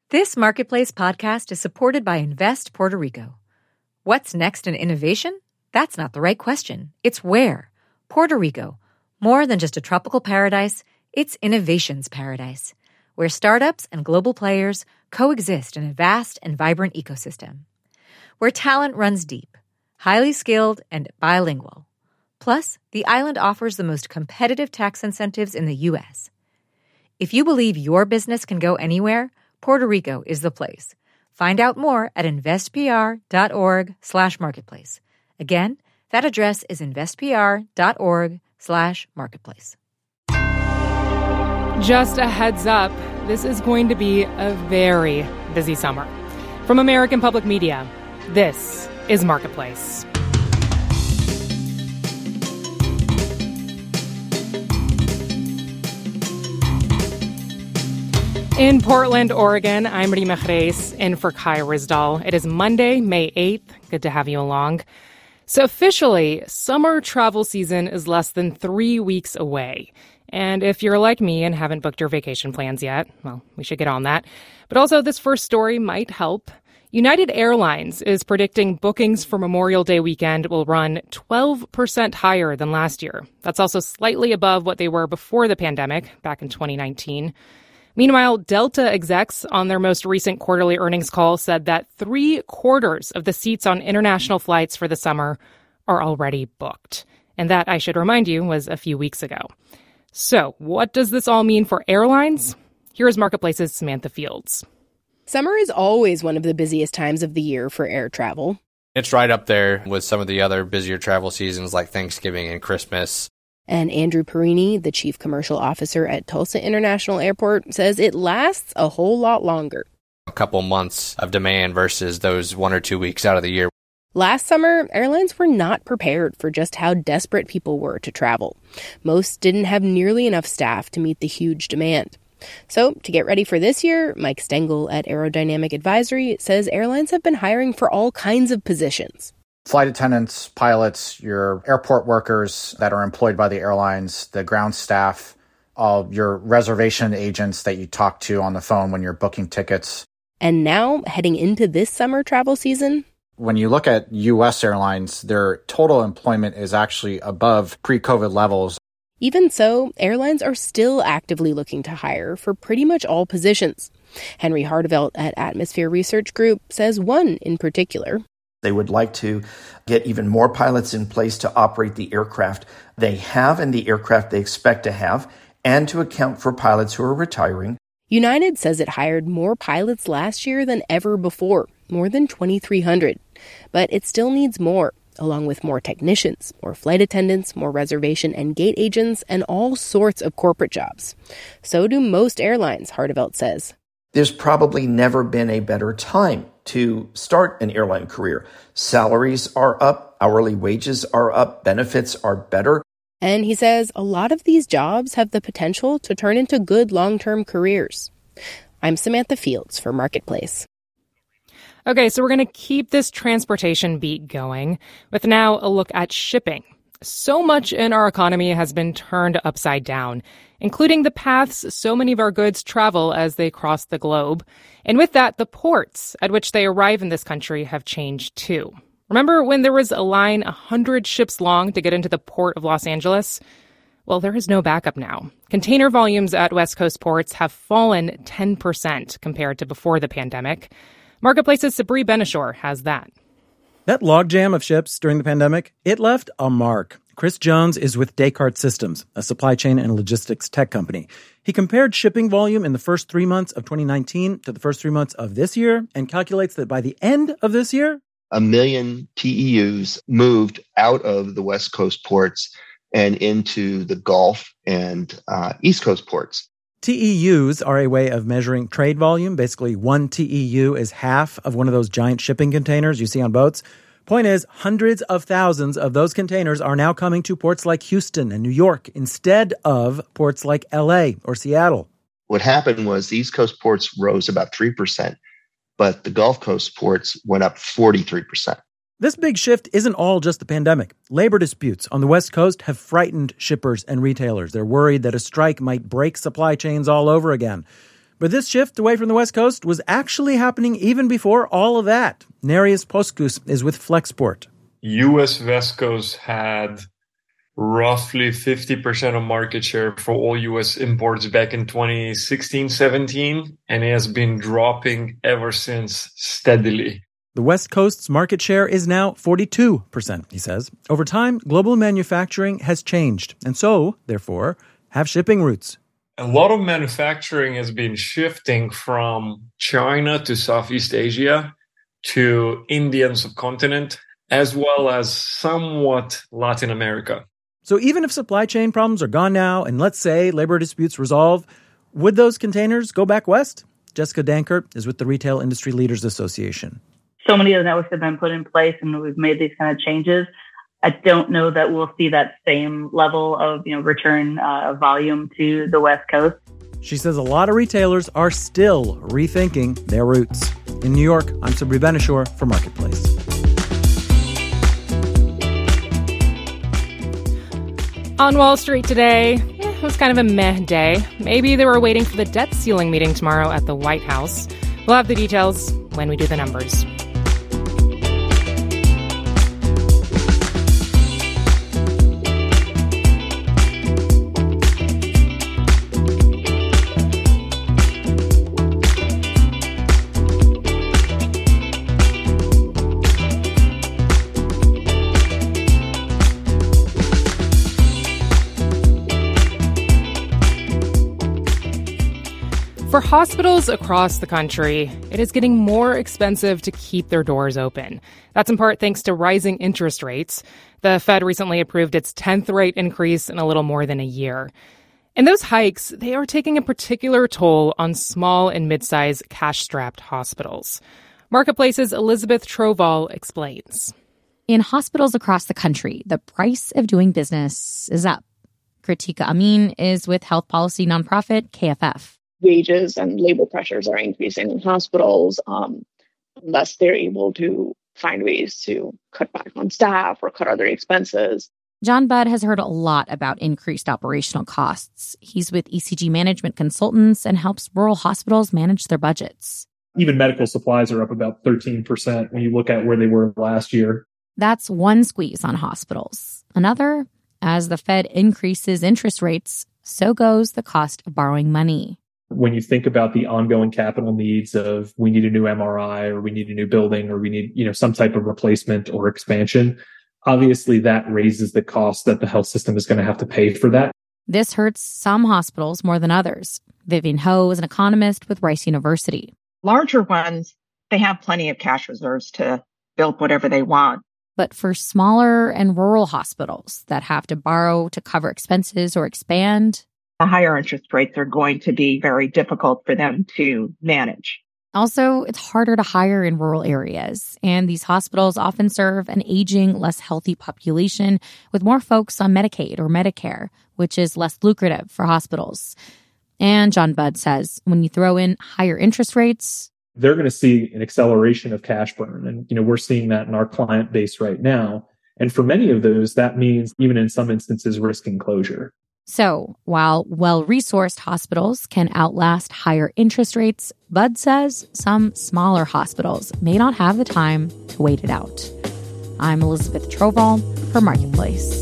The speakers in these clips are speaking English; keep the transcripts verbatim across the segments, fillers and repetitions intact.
This Marketplace podcast is supported by Invest Puerto Rico. What's next in innovation? That's not the right question. It's where. Puerto Rico. More than just a tropical paradise, it's innovation's paradise, where startups and global players coexist in a vast and vibrant ecosystem. Where talent runs deep, highly skilled, and bilingual. Plus, the island offers the most competitive tax incentives in the U S. If you believe your business can go anywhere, Puerto Rico is the place. Find out more at investpr.org slash marketplace. Again, that address is investpr.org slash marketplace. Just a heads up, this is going to be a very busy summer. From American Public Media, this is Marketplace. In Portland, Oregon, I'm Rima Jerez, in for Kai Ryssdal. It is Monday, May eighth. Good to have you along. So officially, summer travel season is less than three weeks away. And if you're like me and haven't booked your vacation plans yet, well, we should get on that. But also, this first story might help. United Airlines is predicting bookings for Memorial Day weekend will run twelve percent higher than last year. That's also slightly above what they were before the pandemic, back in twenty nineteen. Meanwhile, Delta execs on their most recent quarterly earnings call said that three quarters of the seats on international flights for the summer are already booked. And that, I should remind you, was a few weeks ago. So what does this all mean for airlines? Here is Marketplace's Samantha Fields. Summer is always one of the busiest times of the year for air travel. It's right up there with some of the other busier travel seasons like Thanksgiving and Christmas. And Andrew Perini, the chief commercial officer at Tulsa International Airport, says it lasts a whole lot longer. A couple months of demand versus those one or two weeks out of the year. Last summer, airlines were not prepared for just how desperate people were to travel. Most didn't have nearly enough staff to meet the huge demand. So, to get ready for this year, Mike Stengel at Aerodynamic Advisory says airlines have been hiring for all kinds of positions. Flight attendants, pilots, your airport workers that are employed by the airlines, the ground staff, all your reservation agents that you talk to on the phone when you're booking tickets. And now, heading into this summer travel season, when you look at U S airlines, their total employment is actually above pre-COVID levels. Even so, airlines are still actively looking to hire for pretty much all positions. Henry Hardevelt at Atmosphere Research Group says one in particular. They would like to get even more pilots in place to operate the aircraft they have and the aircraft they expect to have, and to account for pilots who are retiring. United says it hired more pilots last year than ever before, more than twenty-three hundred. But it still needs more, along with more technicians, more flight attendants, more reservation and gate agents, and all sorts of corporate jobs. So do most airlines, Hardevelt says. There's probably never been a better time to start an airline career. Salaries are up, hourly wages are up, benefits are better. And he says a lot of these jobs have the potential to turn into good long-term careers. I'm Samantha Fields for Marketplace. Okay, so we're going to keep this transportation beat going with now a look at shipping. So much in our economy has been turned upside down, including the paths so many of our goods travel as they cross the globe. And with that, the ports at which they arrive in this country have changed too. Remember when there was a line one hundred ships long to get into the port of Los Angeles? Well, there is no backup now. Container volumes at West Coast ports have fallen ten percent compared to before the pandemic. Marketplace's Sabri Benishore has that. That logjam of ships during the pandemic, it left a mark. Chris Jones is with Descartes Systems, a supply chain and logistics tech company. He compared shipping volume in the first three months of twenty nineteen to the first three months of this year and calculates that by the end of this year, a million T E Us moved out of the West Coast ports and into the Gulf and uh, East Coast ports. T E Us are a way of measuring trade volume. Basically, one T E U is half of one of those giant shipping containers you see on boats. Point is, hundreds of thousands of those containers are now coming to ports like Houston and New York instead of ports like L A or Seattle. What happened was the East Coast ports rose about three percent, but the Gulf Coast ports went up forty-three percent. This big shift isn't all just the pandemic. Labor disputes on the West Coast have frightened shippers and retailers. They're worried that a strike might break supply chains all over again. But this shift away from the West Coast was actually happening even before all of that. Nereus Poskous is with Flexport. U S West Coast had roughly fifty percent of market share for all U S imports back in twenty sixteen seventeen, and it has been dropping ever since steadily. The West Coast's market share is now forty-two percent, he says. Over time, global manufacturing has changed, and so, therefore, have shipping routes. A lot of manufacturing has been shifting from China to Southeast Asia to Indian subcontinent, as well as somewhat Latin America. So even if supply chain problems are gone now, and let's say labor disputes resolve, would those containers go back west? Jessica Dankert is with the Retail Industry Leaders Association. So many of the networks have been put in place and we've made these kind of changes. I don't know that we'll see that same level of, you know, return uh, volume to the West Coast. She says a lot of retailers are still rethinking their routes. In New York, I'm Sabri Benishore for Marketplace. On Wall Street today, eh, it was kind of a meh day. Maybe they were waiting for the debt ceiling meeting tomorrow at the White House. We'll have the details when we do the numbers. For hospitals across the country, it is getting more expensive to keep their doors open. That's in part thanks to rising interest rates. The Fed recently approved its tenth rate increase in a little more than a year. And those hikes, they are taking a particular toll on small and mid-sized cash-strapped hospitals. Marketplace's Elizabeth Troval explains. In hospitals across the country, the price of doing business is up. Kritika Amin is with health policy nonprofit K F F. Wages and labor pressures are increasing in hospitals um, unless they're able to find ways to cut back on staff or cut other expenses. John Budd has heard a lot about increased operational costs. He's with E C G Management Consultants and helps rural hospitals manage their budgets. Even medical supplies are up about thirteen percent when you look at where they were last year. That's one squeeze on hospitals. Another, as the Fed increases interest rates, so goes the cost of borrowing money. When you think about the ongoing capital needs of we need a new M R I or we need a new building or we need, you know, some type of replacement or expansion, obviously that raises the cost that the health system is going to have to pay for that. This hurts some hospitals more than others. Vivian Ho is an economist with Rice University. Larger ones, they have plenty of cash reserves to build whatever they want. But for smaller and rural hospitals that have to borrow to cover expenses or expand, the higher interest rates are going to be very difficult for them to manage. Also, it's harder to hire in rural areas, and these hospitals often serve an aging, less healthy population with more folks on Medicaid or Medicare, which is less lucrative for hospitals. And John Budd says when you throw in higher interest rates, they're going to see an acceleration of cash burn. And, you know, we're seeing that in our client base right now. And for many of those, that means even in some instances, risking closure. So, while well-resourced hospitals can outlast higher interest rates, Budd says some smaller hospitals may not have the time to wait it out. I'm Elizabeth Troval for Marketplace.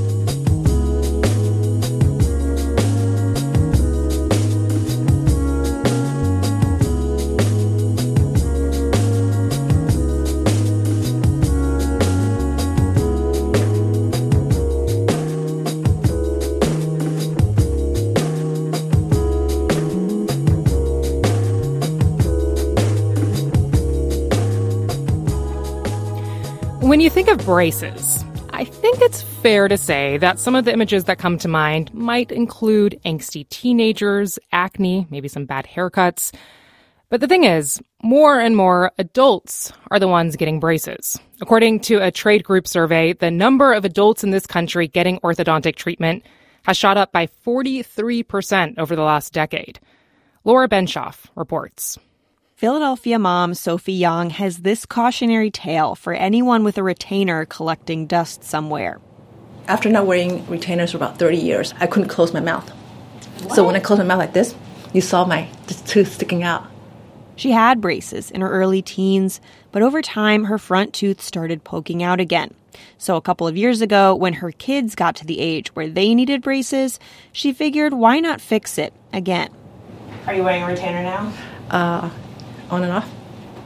When you think of braces, I think it's fair to say that some of the images that come to mind might include angsty teenagers, acne, maybe some bad haircuts. But the thing is, more and more adults are the ones getting braces. According to a trade group survey, the number of adults in this country getting orthodontic treatment has shot up by forty-three percent over the last decade. Laura Benshoff reports. Philadelphia mom Sophie Young has this cautionary tale for anyone with a retainer collecting dust somewhere. After not wearing retainers for about thirty years, I couldn't close my mouth. What? So when I close my mouth like this, you saw my tooth sticking out. She had braces in her early teens, but over time, her front tooth started poking out again. So a couple of years ago, when her kids got to the age where they needed braces, she figured, why not fix it again? Are you wearing a retainer now? Uh, on and off.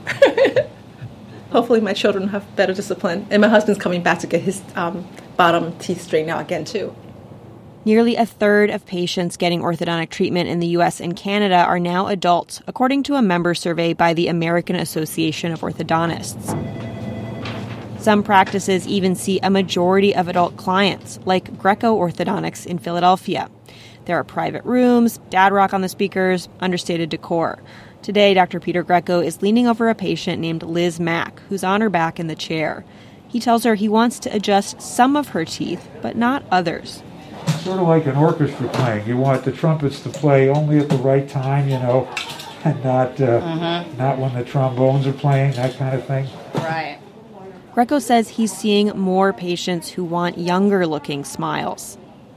Hopefully my children have better discipline. And my husband's coming back to get his um, bottom teeth straightened out again, too. Nearly a third of patients getting orthodontic treatment in the U S and Canada are now adults, according to a member survey by the American Association of Orthodontists. Some practices even see a majority of adult clients, like Greco Orthodontics in Philadelphia. There are private rooms, dad rock on the speakers, understated decor. Today, Doctor Peter Greco is leaning over a patient named Liz Mack, who's on her back in the chair. He tells her he wants to adjust some of her teeth, but not others. Sort of like an orchestra playing. You want the trumpets to play only at the right time, you know, and not uh, mm-hmm. not when the trombones are playing, that kind of thing. Right. Greco says he's seeing more patients who want younger-looking smiles.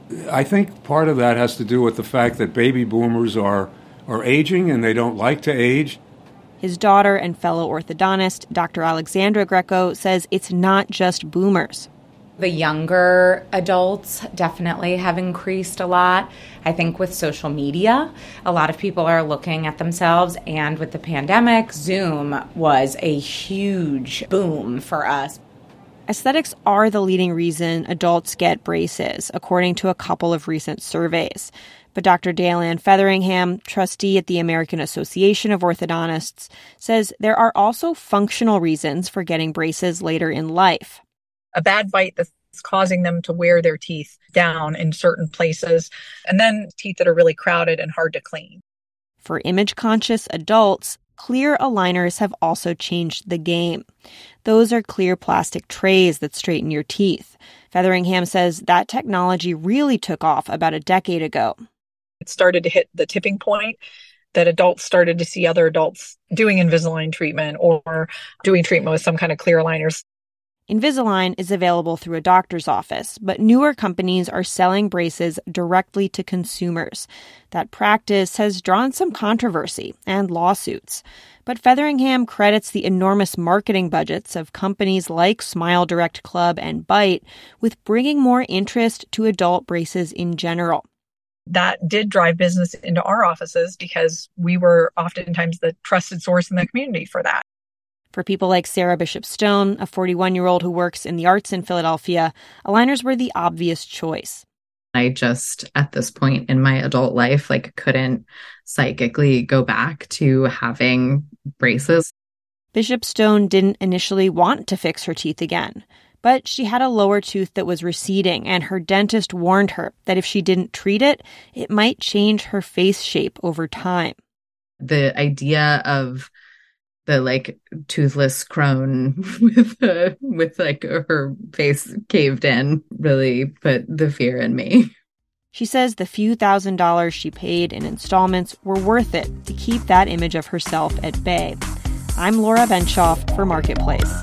I think part of that has to do with the fact that baby boomers are, are aging and they don't like to age. His daughter and fellow orthodontist, Doctor Alexandra Greco, says it's not just boomers. The younger adults definitely have increased a lot. I think with social media, a lot of people are looking at themselves, and with the pandemic, Zoom was a huge boom for us. Aesthetics are the leading reason adults get braces, according to a couple of recent surveys. But Doctor Dale-Ann Featheringham, trustee at the American Association of Orthodontists, says there are also functional reasons for getting braces later in life. A bad bite that's causing them to wear their teeth down in certain places, and then teeth that are really crowded and hard to clean. For image-conscious adults, clear aligners have also changed the game. Those are clear plastic trays that straighten your teeth. Featheringham says that technology really took off about a decade ago. It started to hit the tipping point that adults started to see other adults doing Invisalign treatment or doing treatment with some kind of clear aligners. Invisalign is available through a doctor's office, but newer companies are selling braces directly to consumers. That practice has drawn some controversy and lawsuits. But Featheringham credits the enormous marketing budgets of companies like Smile Direct Club and Bite with bringing more interest to adult braces in general. That did drive business into our offices because we were oftentimes the trusted source in the community for that. For people like Sarah Bishop Stone, a forty-one-year-old who works in the arts in Philadelphia, aligners were the obvious choice. I just, at this point in my adult life, like couldn't psychically go back to having braces. Bishop Stone didn't initially want to fix her teeth again, but she had a lower tooth that was receding, and her dentist warned her that if she didn't treat it, it might change her face shape over time. The idea of the like toothless crone with uh, with like her face caved in really put the fear in me. She says the few thousand dollars she paid in installments were worth it to keep that image of herself at bay. I'm Laura Benshoff for Marketplace.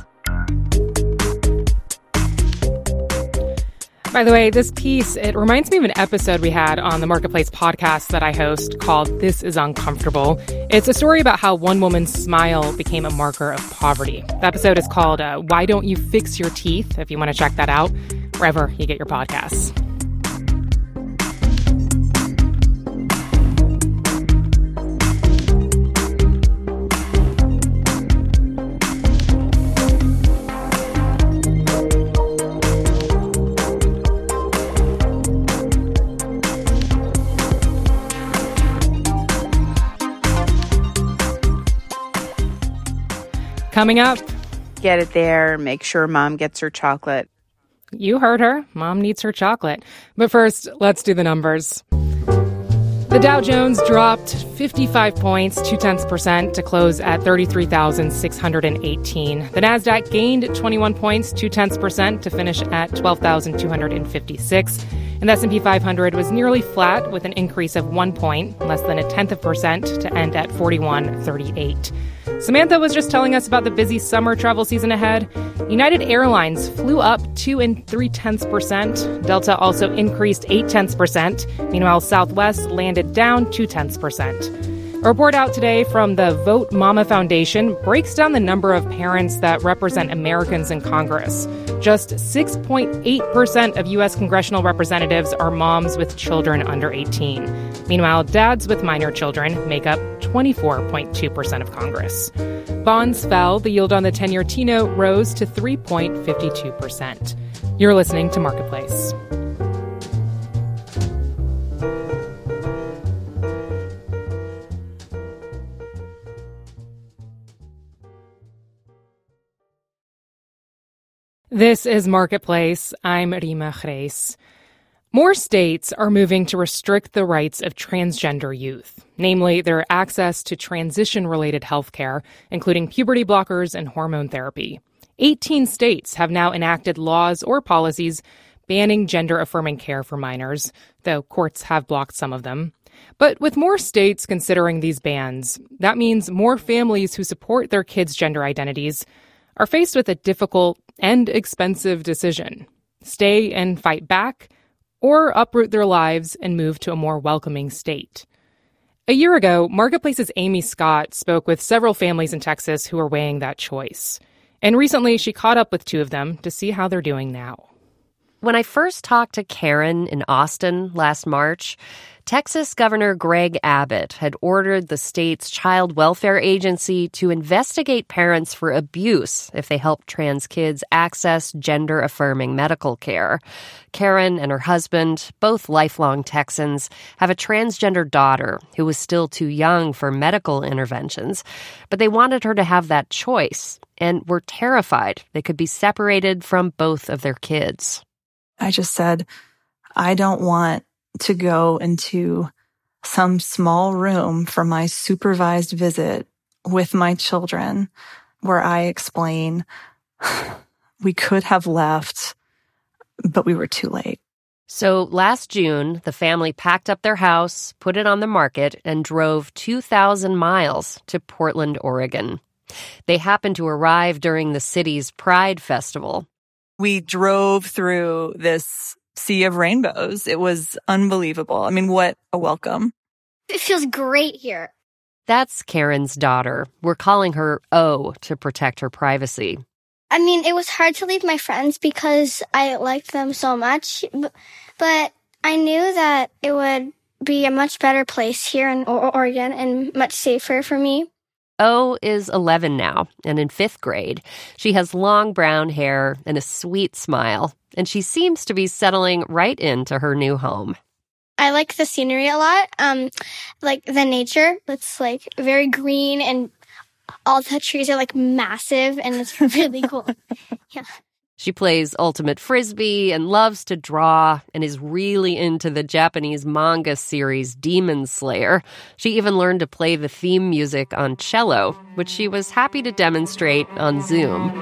By the way, this piece, it reminds me of an episode we had on the Marketplace podcast that I host called This Is Uncomfortable. It's a story about how one woman's smile became a marker of poverty. The episode is called uh, Why Don't You Fix Your Teeth, if you want to check that out, wherever you get your podcasts. Coming up, get it there. Make sure mom gets her chocolate. You heard her. Mom needs her chocolate. But first, let's do the numbers. The Dow Jones dropped fifty-five points, two tenths percent, to close at thirty-three thousand six hundred eighteen. The Nasdaq gained twenty-one points, two tenths percent, to finish at twelve thousand two hundred fifty-six. And the S and P five hundred was nearly flat with an increase of one point, less than a tenth of percent, to end at forty-one thirty-eight. Samantha was just telling us about the busy summer travel season ahead. United Airlines flew up two and three tenths percent. Delta also increased eight tenths percent. Meanwhile, Southwest landed down two tenths percent. A report out today from the Vote Mama Foundation breaks down the number of parents that represent Americans in Congress. Just six point eight percent of U S congressional representatives are moms with children under eighteen. Meanwhile, dads with minor children make up twenty-four point two percent of Congress. Bonds fell. The yield on the ten-year T-note rose to three point five two percent. You're listening to Marketplace. This is Marketplace. I'm Rima Chreis. More states are moving to restrict the rights of transgender youth, namely their access to transition-related health care, including puberty blockers and hormone therapy. eighteen states have now enacted laws or policies banning gender-affirming care for minors, though courts have blocked some of them. But with more states considering these bans, that means more families who support their kids' gender identities are faced with a difficult and expensive decision: stay and fight back, or uproot their lives and move to a more welcoming state. A year ago, Marketplace's Amy Scott spoke with several families in Texas who are weighing that choice. And recently, she caught up with two of them to see how they're doing now. When I first talked to Karen in Austin last March, Texas Governor Greg Abbott had ordered the state's child welfare agency to investigate parents for abuse if they help trans kids access gender-affirming medical care. Karen and her husband, both lifelong Texans, have a transgender daughter who was still too young for medical interventions, but they wanted her to have that choice and were terrified they could be separated from both of their kids. I just said, I don't want to go into some small room for my supervised visit with my children where I explain we could have left, but we were too late. So last June, the family packed up their house, put it on the market, and drove two thousand miles to Portland, Oregon. They happened to arrive during the city's Pride Festival. We drove through this sea of rainbows. It was unbelievable. I mean, what a welcome. It feels great here. That's Karen's daughter. We're calling her O to protect her privacy. I mean, it was hard to leave my friends because I liked them so much, but I knew that it would be a much better place here in Oregon and much safer for me. O is eleven now and in fifth grade. She has long brown hair and a sweet smile, and she seems to be settling right into her new home. I like the scenery a lot, um, like the nature. It's like very green and all the trees are like massive and it's really cool. Yeah. She plays ultimate frisbee and loves to draw and is really into the Japanese manga series Demon Slayer. She even learned to play the theme music on cello, which she was happy to demonstrate on Zoom.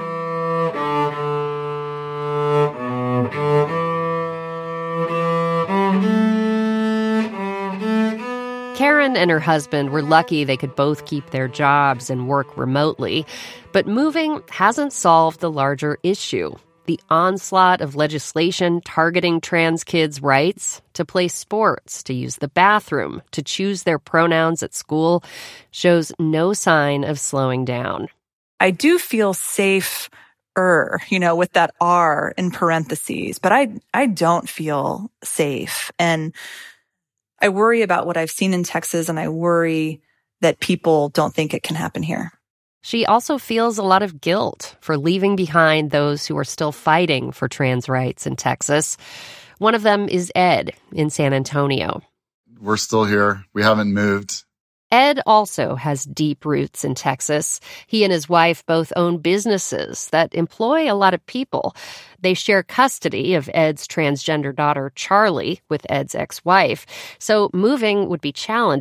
Karen and her husband were lucky they could both keep their jobs and work remotely, but moving hasn't solved the larger issue. The onslaught of legislation targeting trans kids' rights to play sports, to use the bathroom, to choose their pronouns at school shows no sign of slowing down. I do feel safer, you know, with that R in parentheses, but I, I don't feel safe. And I worry about what I've seen in Texas, and I worry that people don't think it can happen here. She also feels a lot of guilt for leaving behind those who are still fighting for trans rights in Texas. One of them is Ed in San Antonio. We're still here. We haven't moved. Ed also has deep roots in Texas. He and his wife both own businesses that employ a lot of people. They share custody of Ed's transgender daughter, Charlie, with Ed's ex-wife. So moving would be challenging.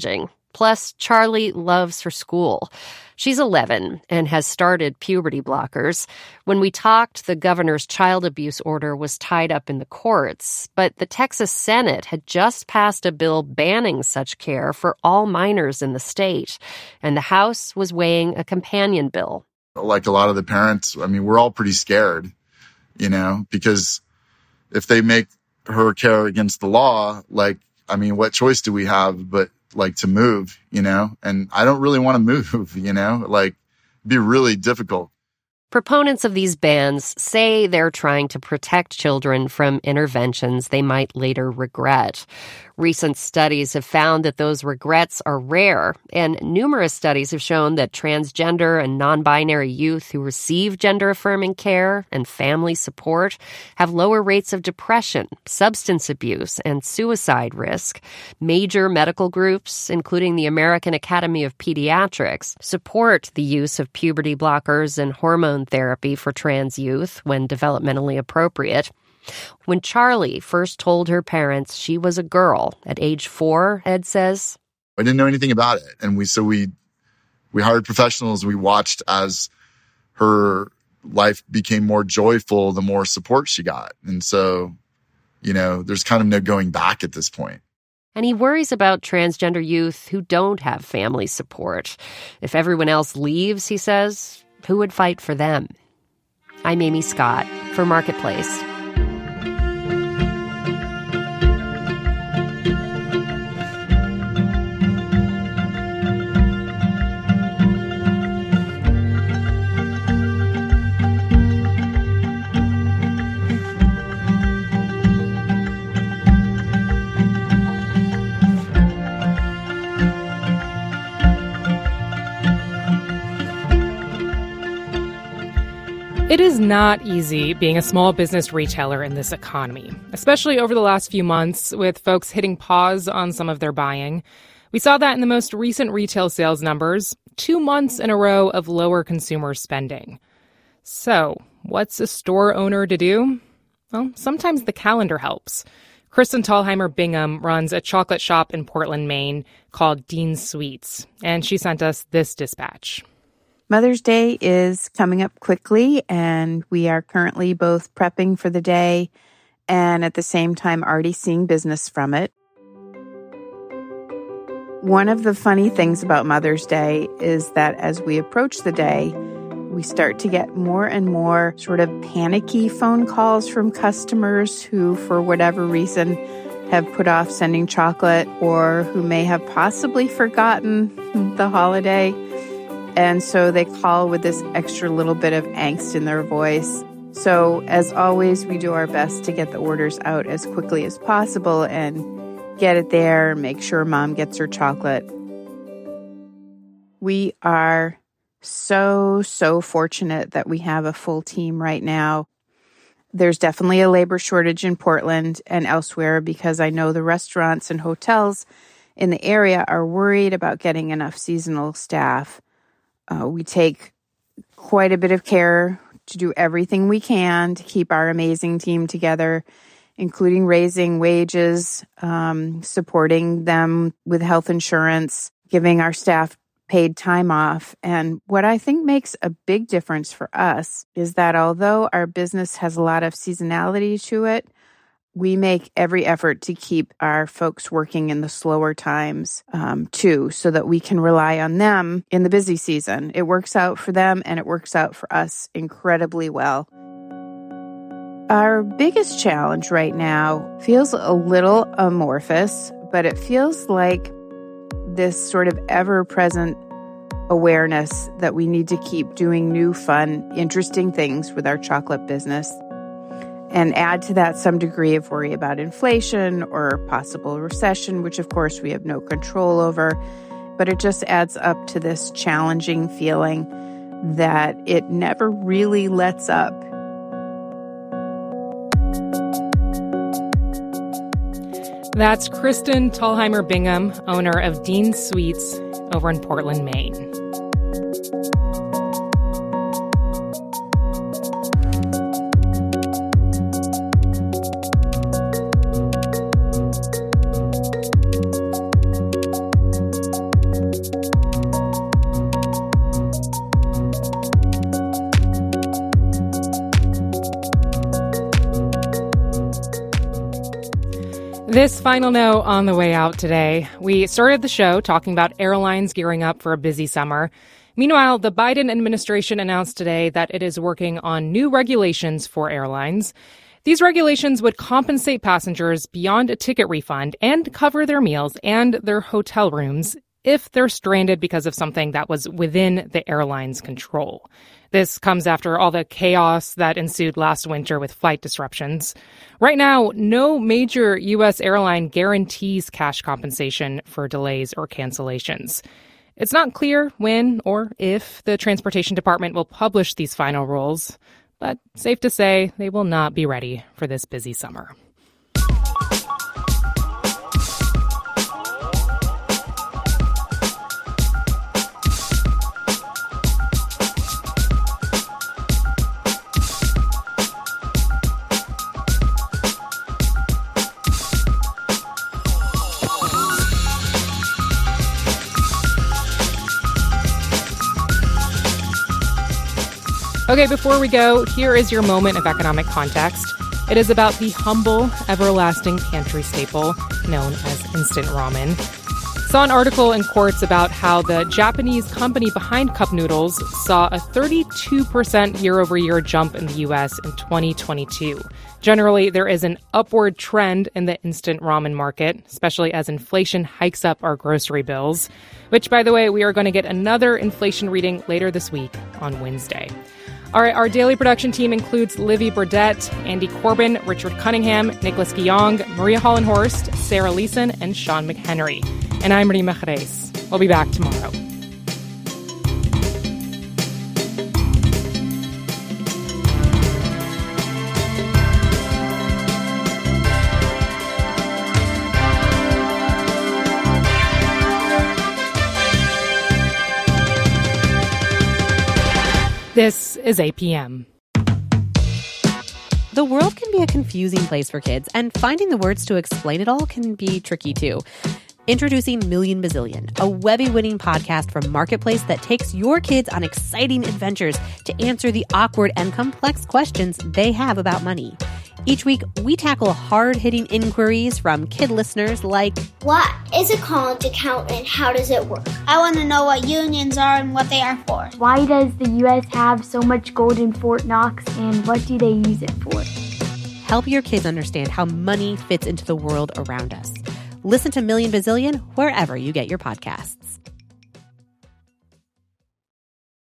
Plus, Charlie loves her school. She's eleven and has started puberty blockers. When we talked, the governor's child abuse order was tied up in the courts, but the Texas Senate had just passed a bill banning such care for all minors in the state, and the House was weighing a companion bill. Like a lot of the parents, I mean, we're all pretty scared, you know, because if they make her care against the law, like, I mean, what choice do we have but like to move, you know? And I don't really want to move, you know, like it'd be really difficult. Proponents of these bans say they're trying to protect children from interventions they might later regret. Recent studies have found that those regrets are rare, and numerous studies have shown that transgender and non-binary youth who receive gender-affirming care and family support have lower rates of depression, substance abuse, and suicide risk. Major medical groups, including the American Academy of Pediatrics, support the use of puberty blockers and hormone therapy for trans youth when developmentally appropriate. When Charlie first told her parents she was a girl at age four, Ed says, I didn't know anything about it. And we, so we, we hired professionals. We watched as her life became more joyful, the more support she got. And so, you know, there's kind of no going back at this point. And he worries about transgender youth who don't have family support. If everyone else leaves, he says, who would fight for them? I'm Amy Scott for Marketplace. It is not easy being a small business retailer in this economy, especially over the last few months with folks hitting pause on some of their buying. We saw that in the most recent retail sales numbers, two months in a row of lower consumer spending. So, what's a store owner to do? Well, sometimes the calendar helps. Kristen Tallheimer Bingham runs a chocolate shop in Portland, Maine called Dean's Sweets, and she sent us this dispatch. Mother's Day is coming up quickly, and we are currently both prepping for the day and at the same time already seeing business from it. One of the funny things about Mother's Day is that as we approach the day, we start to get more and more sort of panicky phone calls from customers who, for whatever reason, have put off sending chocolate or who may have possibly forgotten the holiday. And so they call with this extra little bit of angst in their voice. So as always, we do our best to get the orders out as quickly as possible and get it there, make sure mom gets her chocolate. We are so, so fortunate that we have a full team right now. There's definitely a labor shortage in Portland and elsewhere because I know the restaurants and hotels in the area are worried about getting enough seasonal staff. Uh, we take quite a bit of care to do everything we can to keep our amazing team together, including raising wages, um, supporting them with health insurance, giving our staff paid time off. And what I think makes a big difference for us is that although our business has a lot of seasonality to it, we make every effort to keep our folks working in the slower times, um, too, so that we can rely on them in the busy season. It works out for them and it works out for us incredibly well. Our biggest challenge right now feels a little amorphous, but it feels like this sort of ever-present awareness that we need to keep doing new, fun, interesting things with our chocolate business. And add to that some degree of worry about inflation or possible recession, which of course we have no control over. But it just adds up to this challenging feeling that it never really lets up. That's Kristen Tallheimer Bingham, owner of Dean's Sweets over in Portland, Maine. This final note on the way out today. We started the show talking about airlines gearing up for a busy summer. Meanwhile, the Biden administration announced today that it is working on new regulations for airlines. These regulations would compensate passengers beyond a ticket refund and cover their meals and their hotel rooms if they're stranded because of something that was within the airline's control. This comes after all the chaos that ensued last winter with flight disruptions. Right now, no major U S airline guarantees cash compensation for delays or cancellations. It's not clear when or if the Transportation Department will publish these final rules, but safe to say they will not be ready for this busy summer. Okay, before we go, here is your moment of economic context. It is about the humble, everlasting pantry staple known as instant ramen. Saw an article in Quartz about how the Japanese company behind cup noodles saw a thirty-two percent year-over-year jump in the U S in twenty twenty-two. Generally, there is an upward trend in the instant ramen market, especially as inflation hikes up our grocery bills, which, by the way, we are going to get another inflation reading later this week on Wednesday. All right, our daily production team includes Livy Burdett, Andy Corbin, Richard Cunningham, Nicholas Guillong, Maria Hollenhorst, Sarah Leeson, and Sean McHenry. And I'm Marie Mejeres. We'll be back tomorrow. This is A P M. The world can be a confusing place for kids, and finding the words to explain it all can be tricky too. Introducing Million Bazillion, a Webby-winning podcast from Marketplace that takes your kids on exciting adventures to answer the awkward and complex questions they have about money. Each week, we tackle hard-hitting inquiries from kid listeners like, what is a college account and how does it work? I want to know what unions are and what they are for. Why does the U S have so much gold in Fort Knox and what do they use it for? Help your kids understand how money fits into the world around us. Listen to Million Bazillion wherever you get your podcasts.